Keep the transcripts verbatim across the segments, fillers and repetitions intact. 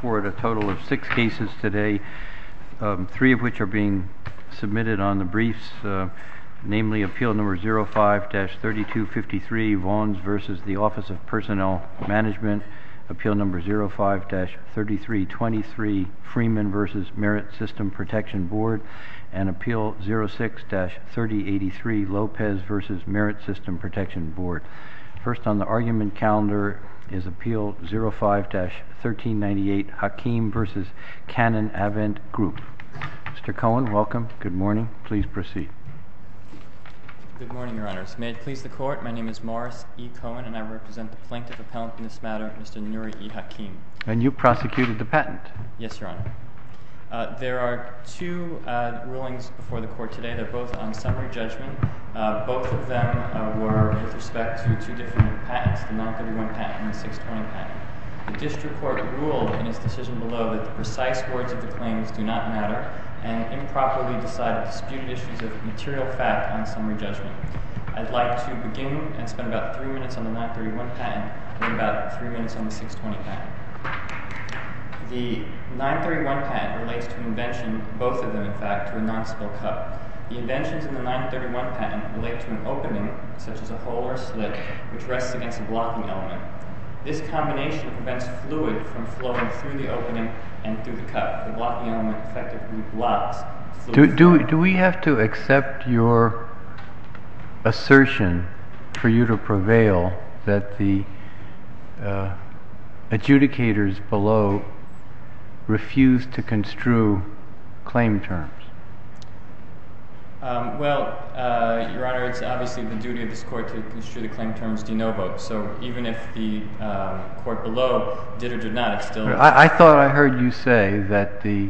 before it a total of six cases today, um, three of which are being submitted on the briefs, uh, namely Appeal Number zero five dash thirty-two fifty-three, Vaughns versus the Office of Personnel Management, Appeal Number zero five dash thirty-three twenty-three, Freeman versus Merit System Protection Board, and Appeal zero six dash thirty eighty-three, Lopez versus Merit System Protection Board. First on the argument calendar is Appeal zero five dash thirteen ninety-eight, Hakim versus Canon Avent Group. Mister Cohen, welcome. Good morning. Please proceed. Good morning, Your Honors. May it please the Court, my name is Morris E. Cohen, and I represent the plaintiff appellant in this matter, Mister Nuri E. Hakim. And you prosecuted the patent? Yes, Your Honor. Uh, there are two uh, rulings before the Court today. They're both on summary judgment. Uh, both of them uh, were with respect to two different patents, the nine thirty-one patent and the six twenty patent. The District Court ruled in its decision below that the precise words of the claims do not matter and improperly decided disputed issues of material fact on summary judgment. I'd like to begin and spend about three minutes on the nine thirty-one patent and about three minutes on the six twenty patent. The nine thirty-one patent relates to an invention, both of them in fact, to a non-spill cup. The inventions in the nine thirty-one patent relate to an opening, such as a hole or slit, which rests against a blocking element. This combination prevents fluid from flowing through the opening and through the cup. The blocking element effectively blocks fluid. Do, do, do we have to accept your assertion for you to prevail that the uh, adjudicators below refuse to construe claim terms? Um, well, uh, Your Honor, it's obviously the duty of this Court to construe the claim terms de novo. So even if the um, Court below did or did not, it's still... I, I thought I heard you say that the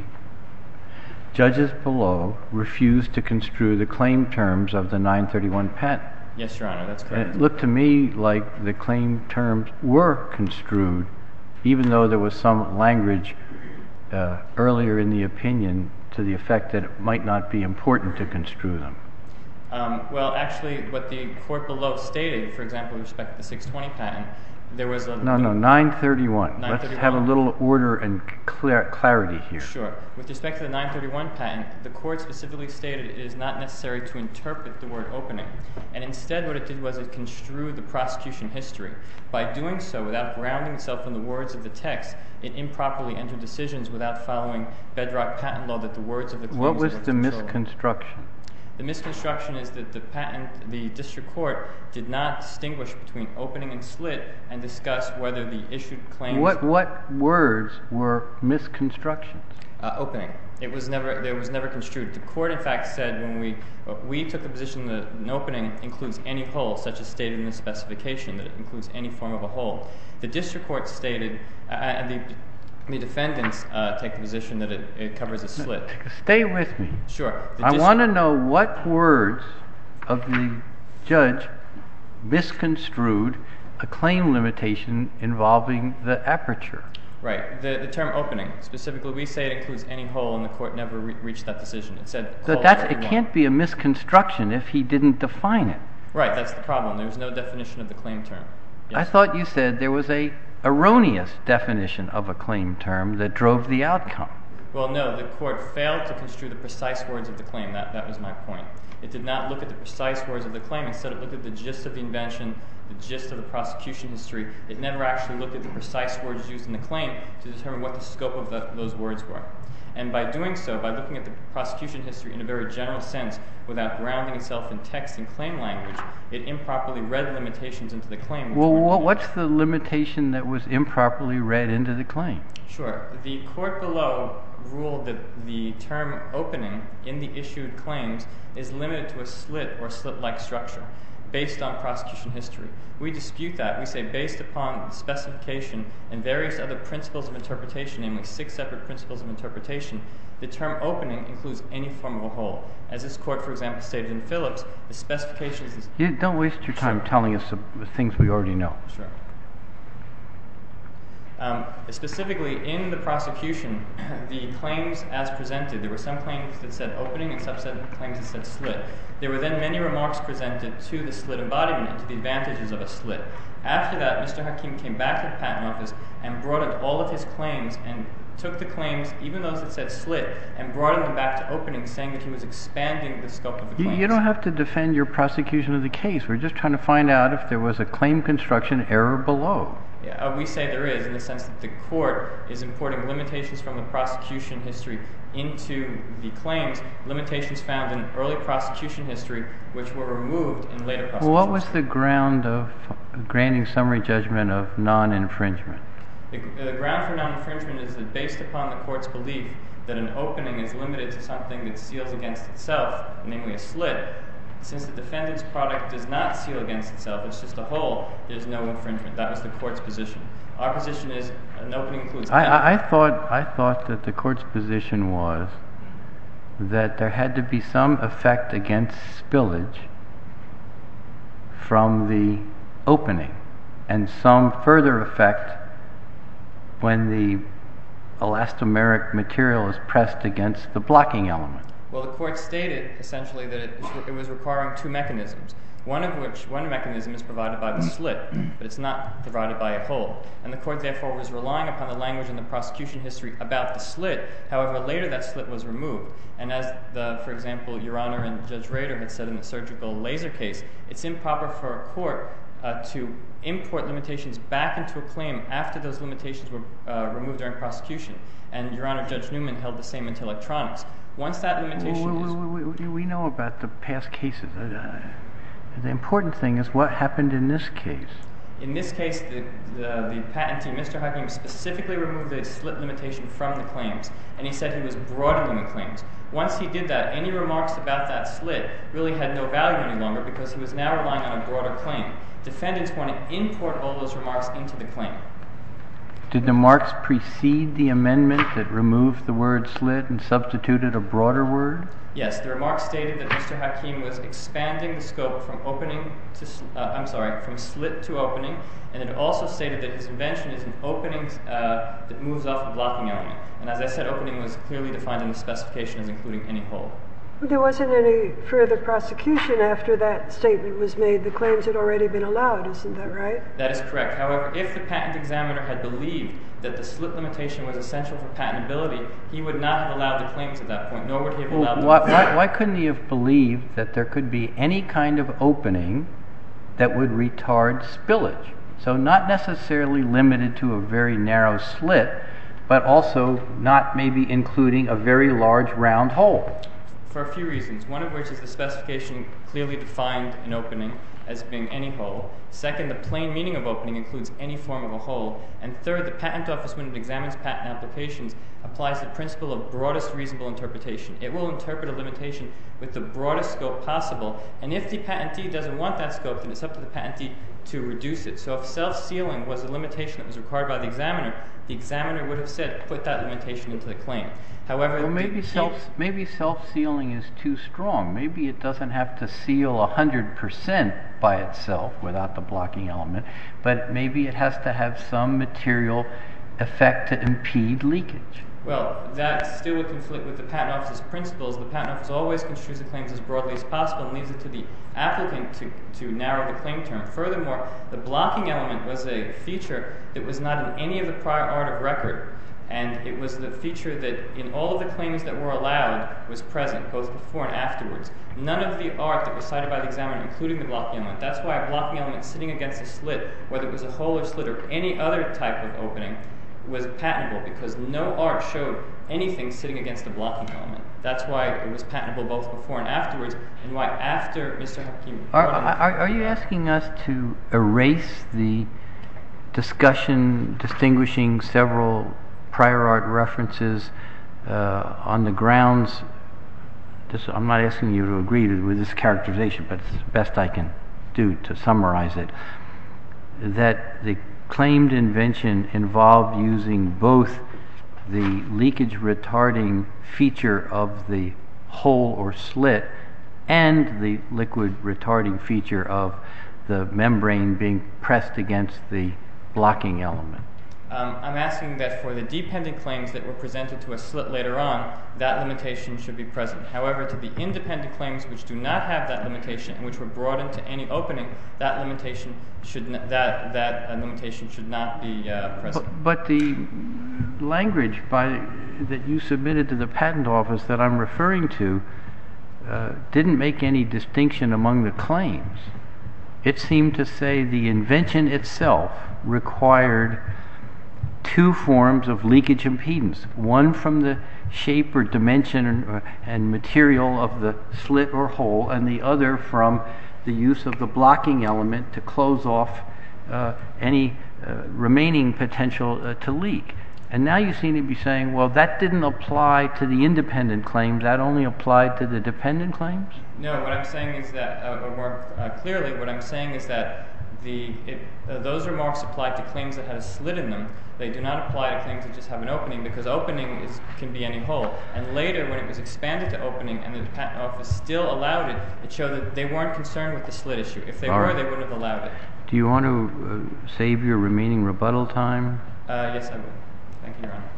judges below refused to construe the claim terms of the nine thirty-one patent. Yes, Your Honor, that's correct. And it looked to me like the claim terms were construed, even though there was some language uh, earlier in the opinion to the effect that it might not be important to construe them. Um, well, actually, what the Court below stated, for example, with respect to the six twenty patent, there was a... No, no, nine thirty-one. nine thirty-one. Let's have a little order and clar- clarity here. Sure. With respect to the nine thirty-one patent, the Court specifically stated it is not necessary to interpret the word opening. And instead what it did was it construed the prosecution history. By doing so, without grounding itself in the words of the text, it improperly entered decisions without following bedrock patent law that the words of the claims... What was the misconstruction? The misconstruction is that the patent, the District Court did not distinguish between opening and slit and discuss whether the issued claims... What what words were misconstructions? Uh, opening. It was never. It was never construed. The Court, in fact, said when we uh, we took the position that an opening includes any hole, such as stated in the specification, that it includes any form of a hole. The District Court stated, uh, and the the defendants uh, take the position that it, it covers a slit. Stay with me. Sure. The I dist- want to know what words of the judge misconstrued a claim limitation involving the aperture. Right. The, the term opening, specifically, we say it includes any hole, and the Court never re- reached that decision. It said... So that's, it can't be a misconstruction if he didn't define it. Right, that's the problem. There's no definition of the claim term. Yes. I thought you said there was a erroneous definition of a claim term that drove the outcome. Well, no, the Court failed to construe the precise words of the claim. That, that was my point. It did not look at the precise words of the claim. Instead, it looked at the gist of the invention, the gist of the prosecution history. It never actually looked at the precise words used in the claim to determine what the scope of the, those words were. And by doing so, by looking at the prosecution history in a very general sense, without grounding itself in text and claim language, it improperly read limitations into the claim. Well, what, what's the limitation that was improperly read into the claim? Sure. The Court below ruled that the term opening in the issued claims is limited to a slit or slit-like structure based on prosecution history. We dispute that. We say based upon the specification and various other principles of interpretation, namely six separate principles of interpretation, the term opening includes any form of a hole. As this Court, for example, stated in Phillips, the specifications... Is you don't waste your time sure. telling us the things we already know. Sure. Um, specifically, in the prosecution, the claims as presented, there were some claims that said opening and some claims that said slit. There were then many remarks presented to the slit embodiment and to the advantages of a slit. After that, Mister Hakim came back to the Patent Office and brought in all of his claims and took the claims, even those that said slit, and brought them back to opening, saying that he was expanding the scope of the claims. You don't have to defend your prosecution of the case. We're just trying to find out if there was a claim construction error below. Yeah, uh, we say there is, in the sense that the court is importing limitations from the prosecution history into the claims, limitations found in early prosecution history, which were removed in later prosecution. What was the ground of granting summary judgment of non-infringement? The, the ground for non-infringement is that based upon the court's belief that an opening is limited to something that seals against itself, namely a slit, since the defendant's product does not seal against itself, it's just a hole, there's no infringement. That was the court's position. Our position is an opening includes... I, I, I thought I thought that the court's position was that there had to be some effect against spillage from the opening and some further effect when the elastomeric material is pressed against the blocking element. Well, the court stated essentially that it, it was requiring two mechanisms, one of which, one mechanism is provided by the slit, but it's not provided by a hole. And the court therefore was relying upon the language in the prosecution history about the slit. However, later that slit was removed. And as, the, for example, Your Honor and Judge Rader had said in the surgical laser case, it's improper for a court uh, to import limitations back into a claim after those limitations were uh, removed during prosecution. And Your Honor, Judge Newman held the same into electronics. Once that limitation we, is... We, we, we know about the past cases. Uh, the important thing is what happened in this case. In this case, the, the, the patentee, Mister Hakim, specifically removed the slit limitation from the claims, and he said he was broadening the claims. Once he did that, any remarks about that slit really had no value any longer because he was now relying on a broader claim. Defendants want to import all those remarks into the claim. Did the marks precede the amendment that removed the word slit and substituted a broader word? Yes, the remarks stated that Mister Hakim was expanding the scope from opening to, uh, I'm sorry, from slit to opening, and it also stated that his invention is an opening uh, that moves off a blocking element. And as I said, opening was clearly defined in the specification as including any hole. There wasn't any further prosecution after that statement was made. The claims had already been allowed, isn't that right? That is correct. However, if the patent examiner had believed that the slit limitation was essential for patentability, he would not have allowed the claims at that point, nor would he have allowed them. Why, why, why couldn't he have believed that there could be any kind of opening that would retard spillage? So not necessarily limited to a very narrow slit, but also not maybe including a very large round hole. For a few reasons, one of which is the specification clearly defined an opening as being any hole. Second, the plain meaning of opening includes any form of a hole. And third, the Patent Office, when it examines patent applications, applies the principle of broadest reasonable interpretation. It will interpret a limitation with the broadest scope possible, and if the patentee doesn't want that scope, then it's up to the patentee to reduce it. So if self-sealing was a limitation that was required by the examiner, the examiner would have said, put that limitation into the claim. However, well, maybe the, self maybe self-sealing is too strong. Maybe it doesn't have to seal a hundred percent by itself without the blocking element, but maybe it has to have some material effect to impede leakage. Well, that still would conflict with the Patent Office's principles. The Patent Office always construes the claims as broadly as possible and leaves it to the applicant to, to narrow the claim term. Furthermore, the blocking element was a feature that was not in any of the prior art of record. And it was the feature that in all of the claims that were allowed was present, both before and afterwards. None of the art that was cited by the examiner, including the blocking element. That's why a blocking element sitting against a slit, whether it was a hole or slit or any other type of opening, was patentable because no art showed anything sitting against a blocking element. That's why it was patentable both before and afterwards, and why after Mister Hakim... Are, are, are you asking us to erase the discussion distinguishing several prior art references uh, on the grounds, this, I'm not asking you to agree to, with this characterization, but it's the best I can do to summarize it, that the claimed invention involved using both the leakage retarding feature of the hole or slit and the liquid retarding feature of the membrane being pressed against the blocking element? Um, I'm asking that for the dependent claims that were presented to a slit later on, that limitation should be present. However, to the independent claims which do not have that limitation and which were brought into any opening, that limitation should n- that that uh, limitation should not be uh, present. But, but the language by that you submitted to the Patent Office that I'm referring to uh, didn't make any distinction among the claims. It seemed to say the invention itself required two forms of leakage impedance, one from the shape or dimension and, and material of the slit or hole, and the other from the use of the blocking element to close off uh, any uh, remaining potential uh, to leak. And now you seem to be saying, well, that didn't apply to the independent claims, that only applied to the dependent claims? No, what I'm saying is that, uh, or more uh, clearly, what I'm saying is that the it, uh, those remarks apply to claims that had a slit in them. They do not apply to claims that just have an opening, because opening is, can be any hole. And later, when it was expanded to opening and the Patent Office still allowed it, it showed that they weren't concerned with the slit issue. If they All were, right. they wouldn't have allowed it. Do you want to uh, save your remaining rebuttal time? Uh, yes, I would. Thank you, Your Honor.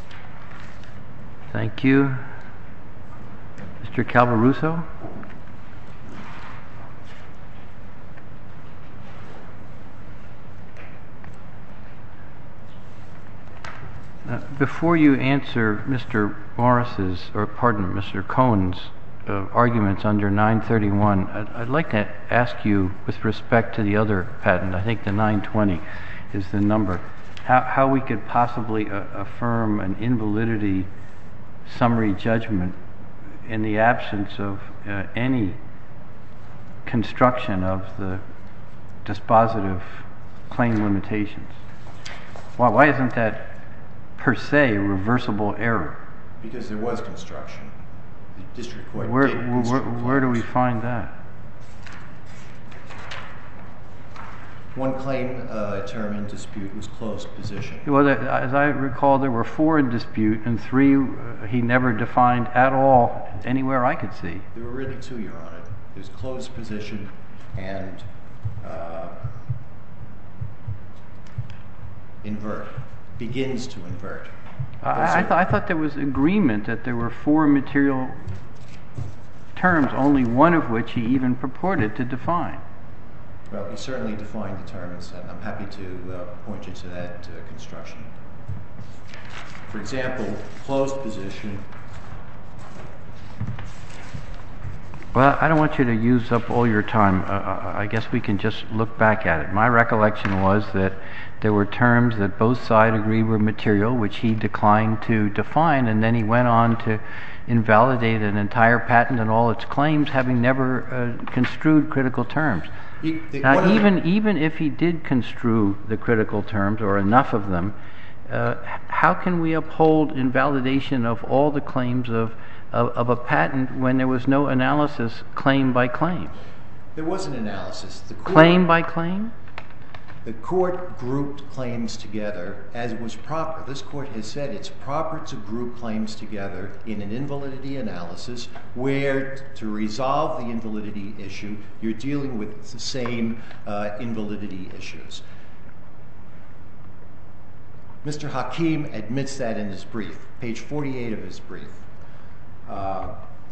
Thank you. Mister Calvaruso? Uh, before you answer Mister Morris's, or pardon, Mister Cohen's uh, arguments under nine thirty-one, I'd, I'd like to ask you, with respect to the other patent, I think the nine twenty is the number, how, how we could possibly uh, affirm an invalidity summary judgment in the absence of uh, any construction of the dispositive claim limitations. Why, why isn't that per se a reversible error? Because there was construction. The district court Where, did where, construct where do we claims. find that? One claim uh, term in dispute was closed position. Well, there, as I recall, there were four in dispute, and three uh, he never defined at all anywhere I could see. There were really two, Your Honor. There's closed position and uh, invert. Begins to invert. I, I, th- I thought there was agreement that there were four material terms, only one of which he even purported to define. Well, he certainly defined the terms, and I'm happy to uh, point you to that uh, construction. For example, closed position. Well, I don't want you to use up all your time. Uh, I guess we can just look back at it. My recollection was that there were terms that both sides agreed were material, which he declined to define, and then he went on to invalidate an entire patent and all its claims, having never uh, construed critical terms. He, the, Now, even even if he did construe the critical terms, or enough of them, uh, how can we uphold invalidation of all the claims of, of, of a patent when there was no analysis claim by claim? There was an analysis. The court, Claim by claim? The court grouped claims together as was proper. This court has said it's proper to group claims together in an invalidity analysis where, to resolve the invalidity issue, you're dealing with the same uh, invalidity issues. Mister Hakim admits that in his brief, page forty-eight of his brief. Uh,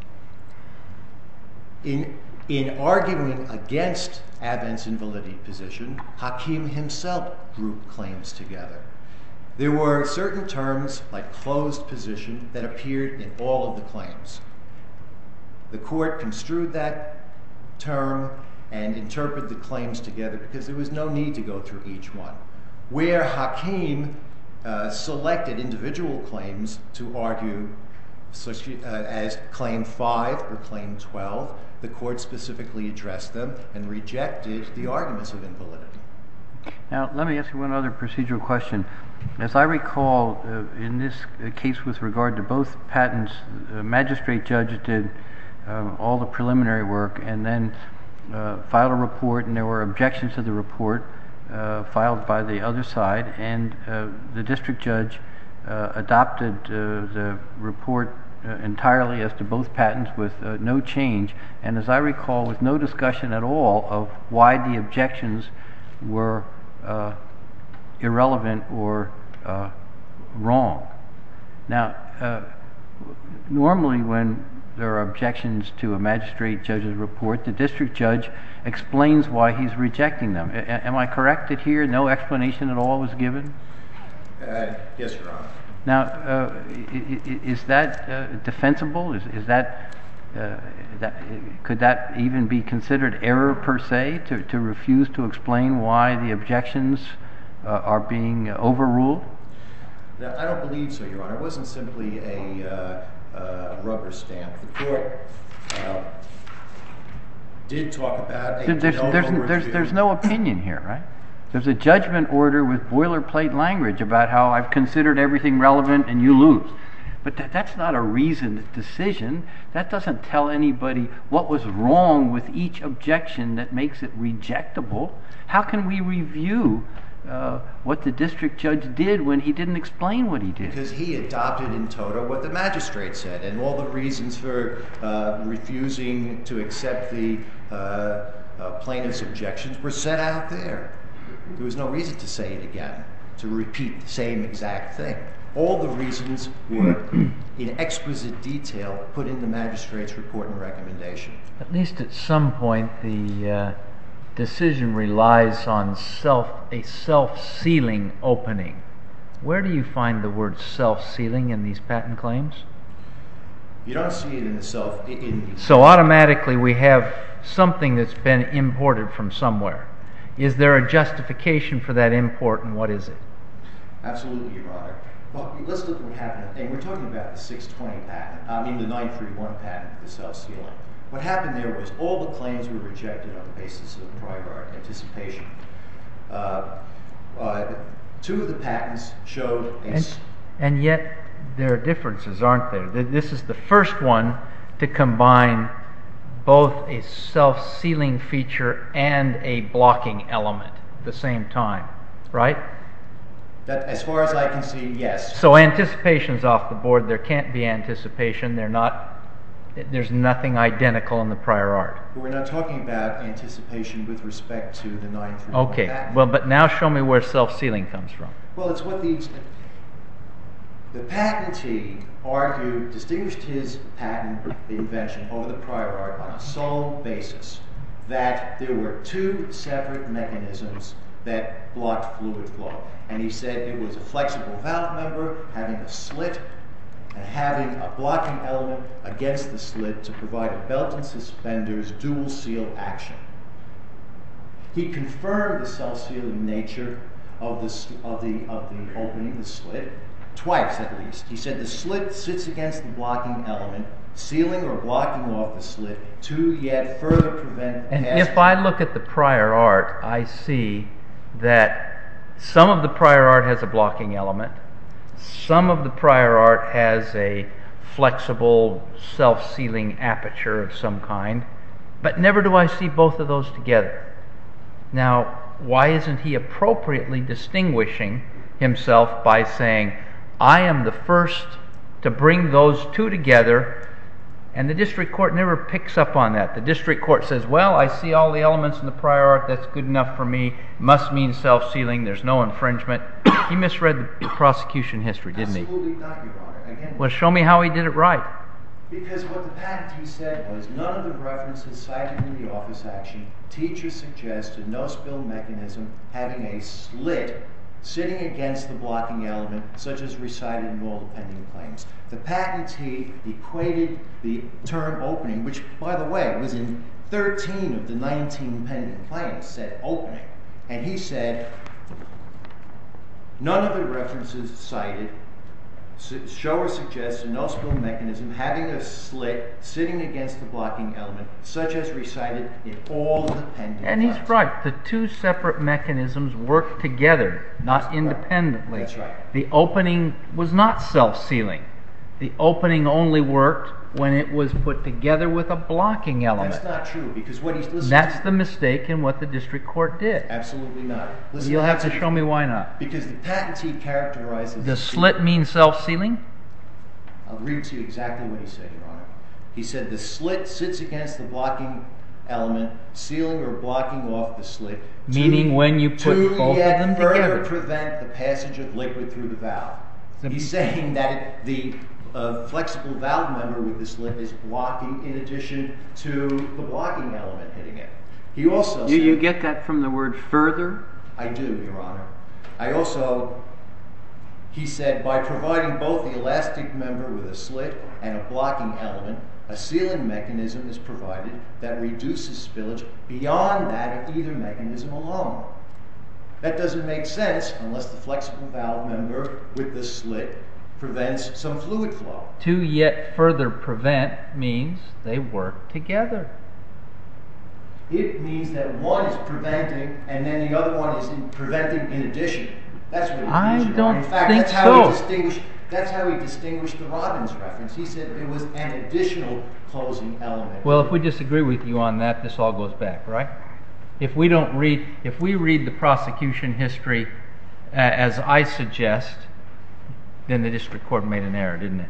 in In arguing against Avent's invalidity position, Hakim himself grouped claims together. There were certain terms, like closed position, that appeared in all of the claims. The court construed that term and interpreted the claims together because there was no need to go through each one. Where Hakim uh, selected individual claims to argue such, uh, as Claim five or Claim twelve, the court specifically addressed them and rejected the arguments of invalidity. Now, let me ask you one other procedural question. As I recall, uh, in this uh, case with regard to both patents, the magistrate judge did uh, all the preliminary work and then uh, filed a report, and there were objections to the report uh, filed by the other side, and uh, the district judge uh, adopted uh, the report Uh, entirely as to both patents with uh, no change, and as I recall, with no discussion at all of why the objections were uh, irrelevant or uh, wrong. Now, uh, normally when there are objections to a magistrate judge's report, the district judge explains why he's rejecting them. A- am I correct that here no explanation at all was given? Uh, yes, Your Honor. Now, uh, i- i- is that uh, defensible? Is, is that, uh, that could that even be considered error per se to, to refuse to explain why the objections uh, are being overruled? Now, I don't believe so, Your Honor. It wasn't simply a uh, uh, rubber stamp. The court uh, did talk about a There's, there's, there's, there's, there's no opinion here, right? There's a judgment order with boilerplate language about how I've considered everything relevant and you lose. But that, that's not a reasoned decision. That doesn't tell anybody what was wrong with each objection that makes it rejectable. How can we review uh, what the district judge did when he didn't explain what he did? Because he adopted in toto what the magistrate said, and all the reasons for uh, refusing to accept the uh, uh, plaintiff's objections were set out there. There was no reason to say it again, to repeat the same exact thing. All the reasons were in exquisite detail put in the magistrate's report and recommendation. At least at some point, the uh, decision relies on self a self-sealing opening. Where do you find the word self-sealing in these patent claims? You don't see it in the self. In the So automatically we have something that's been imported from somewhere. Is there a justification for that import, and what is it? Absolutely, Your Honor. Well, let's look at what happened. And we're talking about the six twenty patent, I mean the nine thirty-one patent, the self-sealing. What happened there was all the claims were rejected on the basis of prior art anticipation. Uh, uh, two of the patents showed a... And, and yet there are differences, aren't there? This is the first one to combine both a self-sealing feature and a blocking element at the same time, right? That, as far as I can see, yes. So anticipation's off the board. There can't be anticipation. They're not. There's nothing identical in the prior art. But we're not talking about anticipation with respect to the nine thirty-one Okay. patent. Well, but now show me where self-sealing comes from. Well, it's what the the patentee argued, distinguished his patent invention over the prior art on a sole basis that there were two separate mechanisms that blocked fluid flow. And he said it was a flexible valve member having a slit and having a blocking element against the slit to provide a belt and suspenders dual seal action. He confirmed the self-sealing nature of the, of, the, of the opening, the slit, twice at least. He said the slit sits against the blocking element, sealing or blocking off the slit to yet further prevent the And passage. if I look at the prior art, I see that some of the prior art has a blocking element. Some of the prior art has a flexible self-sealing aperture of some kind, but never do I see both of those together. Now, why isn't he appropriately distinguishing himself by saying, I am the first to bring those two together, and the district court never picks up on that. The district court says, well, I see all the elements in the prior art, that's good enough for me, must mean self-sealing, there's no infringement. He misread the prosecution history, didn't he? Absolutely not, Your Honor. Again, Well, show me how he did it right. because what the patentee said was none of the references cited in the office action teach or suggest a no-spill mechanism having a slit sitting against the blocking element, such as recited in all the pending claims. The patentee equated the term opening, which, by the way, was in thirteen of the nineteen pending claims, said opening. And he said, none of the references cited show or suggest a no-spill mechanism having a slit sitting against the blocking element, such as recited in all the pending And he's claims. right. The two separate mechanisms work together, not independently. That's right. The opening was not self-sealing. The opening only worked when it was put together with a blocking element. That's not true, because what he's listening That's to... the mistake in what the district court did. Absolutely not. Listen You'll have to to- show me why not. Because the patentee characterizes... Does slit mean self-sealing? I'll read to you exactly what he said, Your Honor. He said the slit sits against the blocking element sealing or blocking off the slit. Meaning to, when you put to both yet of them further together. prevent the passage of liquid through the valve. The- He's saying that it, the uh, flexible valve member with the slit is blocking in addition to the blocking element hitting it. He also You, said, you get that from the word further? I do, Your Honor. I also, he said, by providing both the elastic member with a slit and a blocking element, a sealing mechanism is provided that reduces spillage beyond that of either mechanism alone. That doesn't make sense unless the flexible valve member with the slit prevents some fluid flow. To yet further prevent means they work together. It means that one is preventing and then the other one is in preventing in addition. That's what it means. I Your Honor. don't In fact, think that's how so. he distinguished. That's how he distinguished the Robbins reference. He said it was an additional closing element. Well, if we disagree with you on that, this all goes back, right? If we don't read, if we read the prosecution history uh, as I suggest, then the district court made an error, didn't it?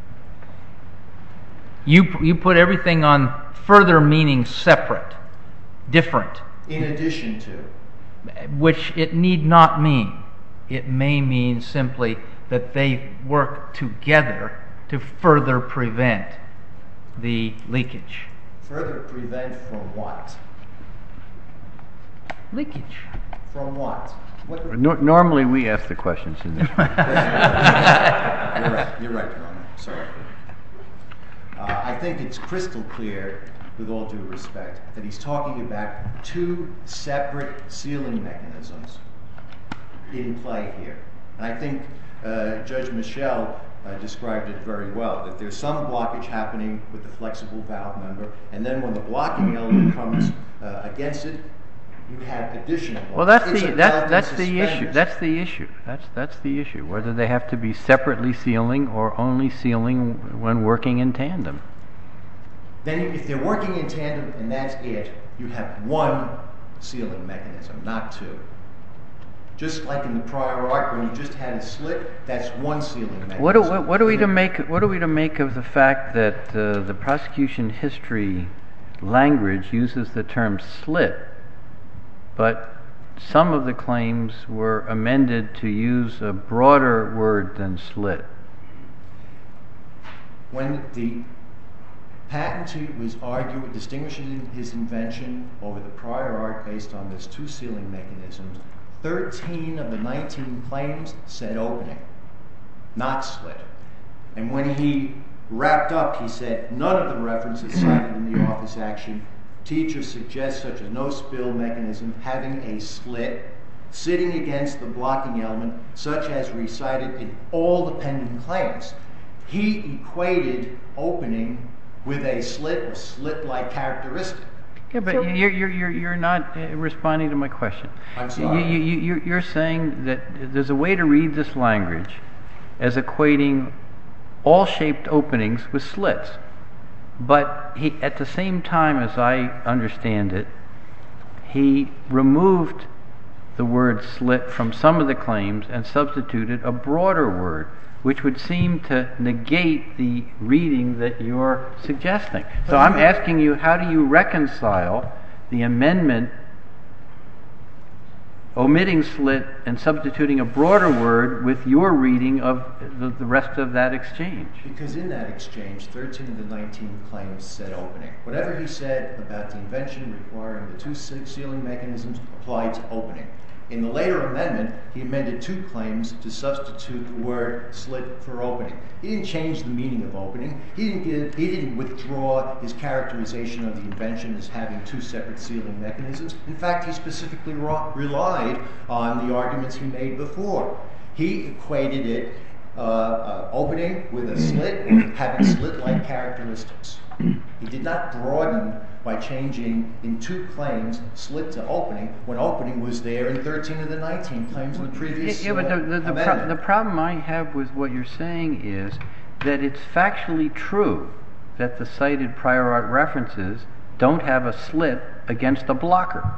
You you put everything on further meaning separate, different, In addition to. which it need not mean. It may mean simply that they work together to further prevent the leakage. Further prevent from what? Leakage. From what? What? Nor- normally we ask the questions in this way. You're right. You're right, Your Honor. Sorry. Uh, I think it's crystal clear, with all due respect, that he's talking about two separate sealing mechanisms in play here. And I think uh, Judge Michel uh, described it very well, that there's some blockage happening with the flexible valve member, and then when the blocking element comes uh, against it, you have additional blockage. Well, that's It's the a that's belt and that's the issue. suspenders. That's the issue. That's that's the issue. Whether they have to be separately sealing or only sealing when working in tandem. Then if they're working in tandem and that's it, you have one sealing mechanism, not two. Just like in the prior art, when you just had a slit, that's one sealing mechanism. What, do- what, what are we to make? What are we to make of the fact that uh, the prosecution history language uses the term slit, but some of the claims were amended to use a broader word than slit? When the patentee was arguing, distinguishing his invention over the prior art based on those two sealing mechanisms, thirteen of the nineteen claims said opening, not slit. And when he wrapped up, he said, none of the references cited in the office action teach or suggest such a no-spill mechanism having a slit sitting against the blocking element, such as recited in all the pending claims. He equated opening with a slit or slit-like characteristic. Yeah, but So- you're, you're, you're, you're not uh, responding to my question. I'm sorry. You, you, you, you're saying that there's a way to read this language as equating all shaped openings with slits. But he, at the same time, as I understand it, he removed the word slit from some of the claims and substituted a broader word, which would seem to negate the reading that you're suggesting. So I'm asking you, how do you reconcile the amendment omitting slit and substituting a broader word with your reading of the, the rest of that exchange? Because in that exchange, thirteen of the nineteen claims said opening. Whatever he said about the invention requiring the two sealing mechanisms applied to opening. In the later amendment, he amended two claims to substitute the word slit for opening. He didn't change the meaning of opening. He didn't give, he didn't withdraw his characterization of the invention as having two separate sealing mechanisms. In fact, he specifically ra- relied on the arguments he made before. He equated it uh, uh, opening with a slit, having slit-like characteristics. He did not broaden by changing in two claims slit to opening when opening was there in thirteen of the nineteen claims in the previous Yeah, but the, the, the, amendment. pro- the problem I have with what you're saying is that it's factually true that the cited prior art references don't have a slit against a blocker.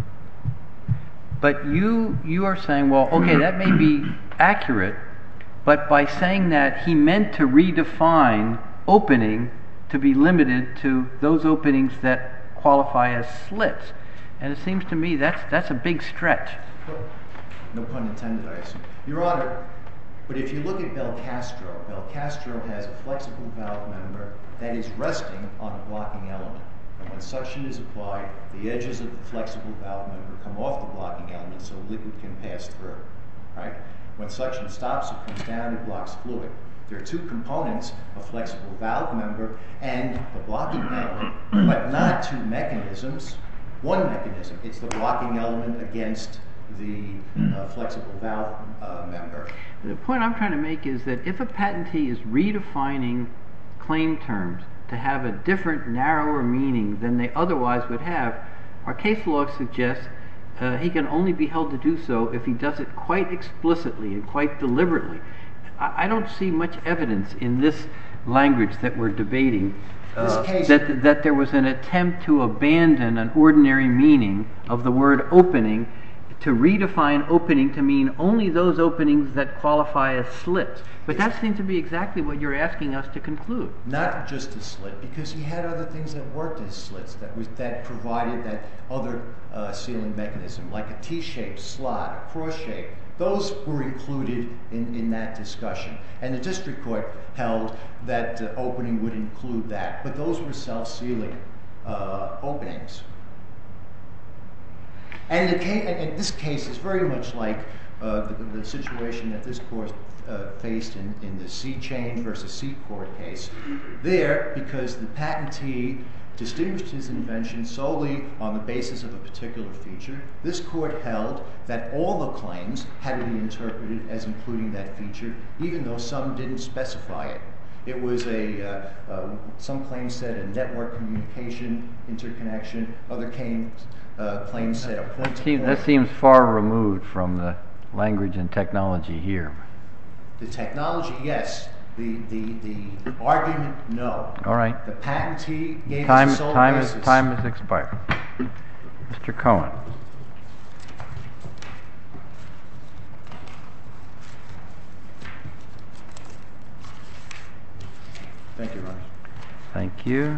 But you you are saying, well, okay, that may be accurate, but by saying that, he meant to redefine opening to be limited to those openings that qualify as slits. And it seems to me that's, that's a big stretch. No pun intended, I assume. Your Honor, but if you look at Belcastro, Belcastro has a flexible valve member that is resting on a blocking element. And when suction is applied, the edges of the flexible valve member come off the blocking element so liquid can pass through. Right? When suction stops, it comes down, it blocks fluid. There are two components, a flexible valve member and the blocking element, but not two mechanisms. One mechanism, it's the blocking element against the uh, flexible valve uh, member. The point I'm trying to make is that if a patentee is redefining claim terms to have a different, narrower meaning than they otherwise would have, our case law suggests uh, he can only be held to do so if he does it quite explicitly and quite deliberately. I, I don't see much evidence in this language that we're debating uh, that, that there was an attempt to abandon an ordinary meaning of the word opening to redefine opening to mean only those openings that qualify as slits. But that seems to be exactly what you're asking us to conclude. Not just a slit, because he had other things that worked as slits, that was that provided that other uh, sealing mechanism, like a T-shaped slot, a cross shape. Those were included in, in that discussion. And the district court held that uh, opening would include that. But those were self-sealing uh, openings. And, the case, and this case is very much like uh, the, the situation that this court uh, faced in, in the C-Chain versus C-Court case. There, because the patentee distinguished his invention solely on the basis of a particular feature, this court held that all the claims had to be interpreted as including that feature, even though some didn't specify it. It was a, uh, uh, some claims said a network communication interconnection, other claims Uh, claims said a point to point. That seems far removed from the language and technology here. The technology, yes. The the the argument, no. All right. The patentee gave time, us a sole time basis. Is, time has expired. Mister Cohen. Thank you, Ron. Thank you.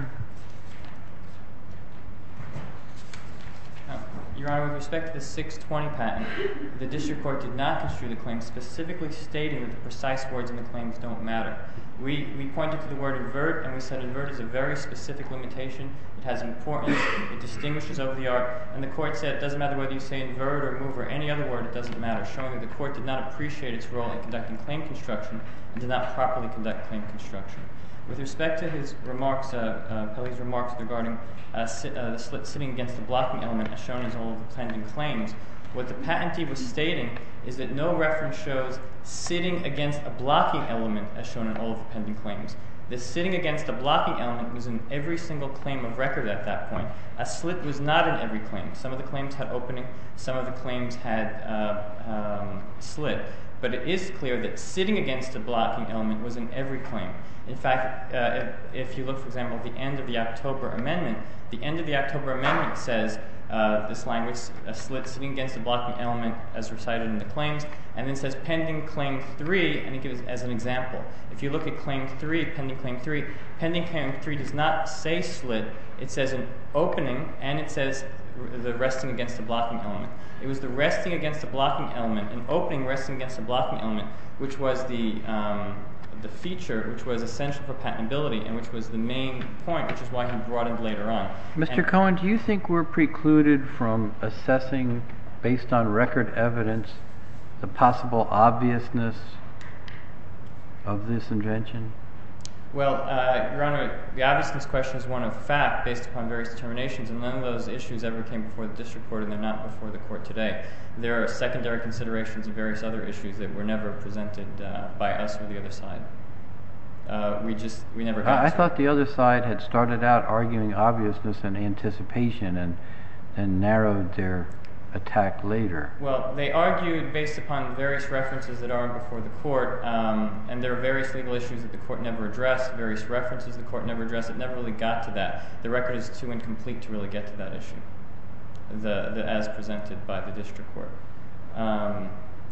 Your Honor, with respect to the six twenty patent, the district court did not construe the claim specifically stating that the precise words in the claims don't matter. We, we pointed to the word invert, and we said invert is a very specific limitation. It has importance. It distinguishes over the art. And the court said it doesn't matter whether you say invert or move or any other word, it doesn't matter, showing that the court did not appreciate its role in conducting claim construction and did not properly conduct claim construction. With respect to his remarks, uh, uh, Pelley's remarks regarding uh, sit, uh, the slit sitting against the blocking element as shown as all of the pending claims, what the patentee was stating is that no reference shows sitting against a blocking element as shown in all of the pending claims. The sitting against a blocking element was in every single claim of record at that point. A slit was not in every claim. Some of the claims had opening, some of the claims had uh, um, slit. But it is clear that sitting against a blocking element was in every claim. In fact, uh, if, if you look, for example, at the end of the October Amendment, the end of the October Amendment says uh, this language, a slit sitting against a blocking element as recited in the claims, and then says pending claim three, and it gives as an example. If you look at claim three, pending claim three, pending claim three does not say slit. It says an opening, and it says the resting against the blocking element. It was the resting against the blocking element, an opening resting against the blocking element, which was the um, the feature which was essential for patentability and which was the main point, which is why he brought it later on. Mister And Cohen, do you think we're precluded from assessing, based on record evidence, the possible obviousness of this invention? Well, uh, Your Honor, the obviousness question is one of fact based upon various determinations, and none of those issues ever came before the district court, and they're not before the court today. There are secondary considerations of various other issues that were never presented uh, by us or the other side. Uh, we just, we never got I, I to thought it. the other side had started out arguing obviousness and anticipation and then narrowed their attack later. Well, they argued based upon various references that are before the court, um, and there are various legal issues that the court never addressed, various references the court never addressed. It never really got to that. The record is too incomplete to really get to that issue, the, the as presented by the district court. Um,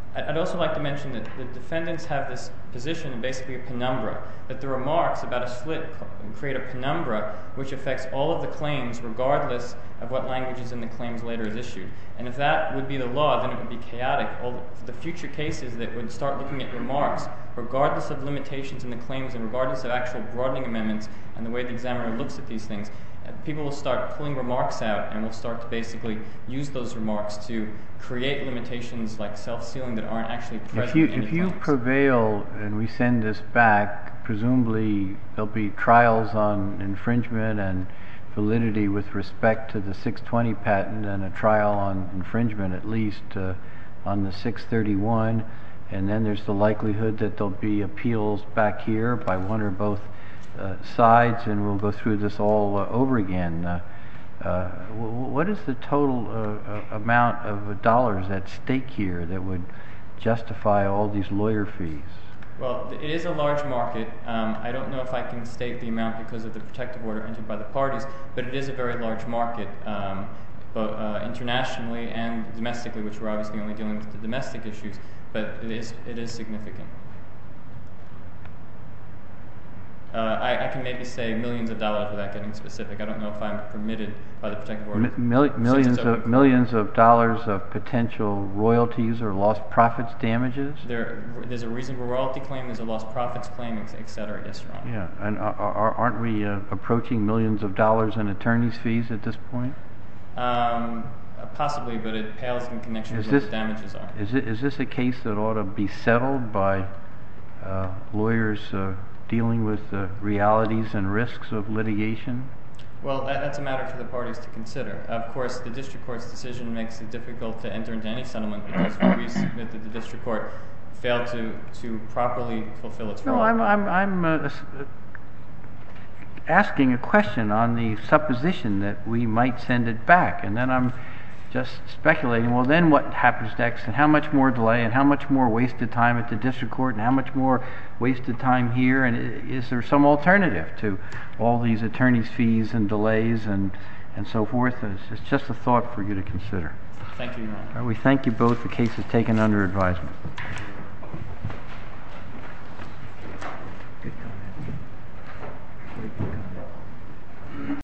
I'd also like to mention that the defendants have this position in basically a penumbra, that the remarks about a slit create a penumbra which affects all of the claims regardless of what language is in the claims later is issued. And if that would be the law, then it would be chaotic. All the future cases that would start looking at remarks, regardless of limitations in the claims and regardless of actual broadening amendments and the way the examiner looks at these things, people will start pulling remarks out and will start to basically use those remarks to create limitations like self-sealing that aren't actually present If you, in any if you claims. prevail and we send this back, presumably there'll be trials on infringement and validity with respect to the six twenty patent and a trial on infringement at least uh, on the six thirty-one, and then there's the likelihood that there'll be appeals back here by one or both Uh, sides, and we'll go through this all uh, over again. Uh, uh, w- what is the total uh, uh, amount of dollars at stake here that would justify all these lawyer fees? Well, it is a large market. Um, I don't know if I can state the amount because of the protective order entered by the parties, but it is a very large market, um, both uh, internationally and domestically, which we're obviously only dealing with the domestic issues, but it is it is significant. Uh, I, I can maybe say millions of dollars without getting specific. I don't know if I'm permitted by the protective order. M- mil- millions of millions of dollars of potential royalties or lost profits damages? There, there's a reasonable royalty claim, there's a lost profits claim, et cetera. Yes, Your Honor. Yeah, and are, are, aren't we uh, approaching millions of dollars in attorney's fees at this point? Um, possibly, but it pales in connection Is with what this- the damages are. Is it is this a case that ought to be settled by uh, lawyers uh, dealing with the realities and risks of litigation? Well, that, that's a matter for the parties to consider. Of course, the district court's decision makes it difficult to enter into any settlement because we submit that the district court failed to, to properly fulfill its role. No, I'm I'm I'm uh, s- uh, asking a question on the supposition that we might send it back, and then I'm just speculating. Well, then what happens next, and how much more delay, and how much more wasted time at the district court, and how much more wasted time here, and i- is there some alternative to all these attorneys' fees and delays and and so forth? It's, it's just a thought for you to consider. Thank you, Your Honor. All right, we thank you both. The case is taken under advisement.